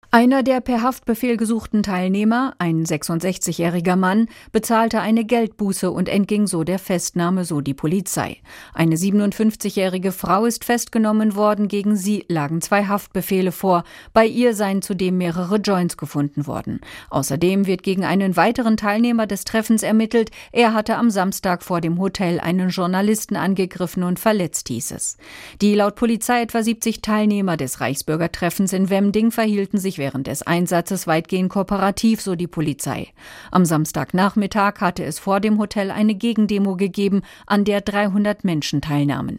Einer der per Haftbefehl gesuchten Teilnehmer, ein 66-jähriger Mann, bezahlte eine Geldbuße und entging so der Festnahme, so die Polizei. Eine 57-jährige Frau ist festgenommen worden, gegen sie lagen 2 Haftbefehle vor. Bei ihr seien zudem mehrere Joints gefunden worden. Außerdem wird gegen einen weiteren Teilnehmer des Treffens ermittelt. Er hatte am Samstag vor dem Hotel einen Journalisten angegriffen und verletzt, hieß es. Die laut Polizei etwa 70 Teilnehmer des Reichsbürgertreffens in Wemding verhielten sich während des Einsatzes weitgehend kooperativ, so die Polizei. Am Samstagnachmittag hatte es vor dem Hotel eine Gegendemo gegeben, an der 300 Menschen teilnahmen.